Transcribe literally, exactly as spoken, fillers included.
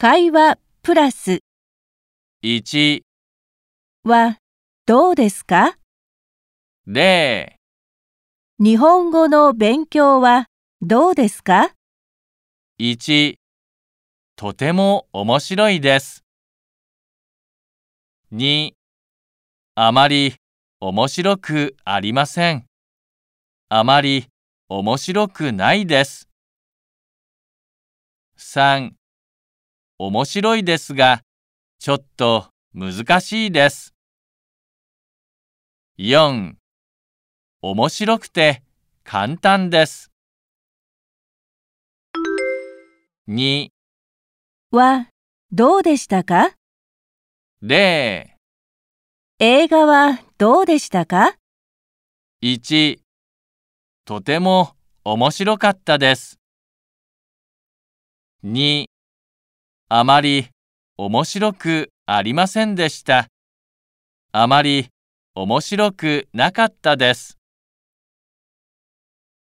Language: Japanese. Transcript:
会話プラスいち、 はどうですか？ れい、 日本語の勉強はどうですか？ いち、とても面白いです。に、あまり面白くありません。あまり面白くないです。さん、面白いですが、ちょっと難しいです。よん、面白くて簡単です。に、 はどうでしたか？ れ映画はどうでしたか？ い、いち、とても面白かったです。に、あまり面白くありませんでした。あまり面白くなかったです。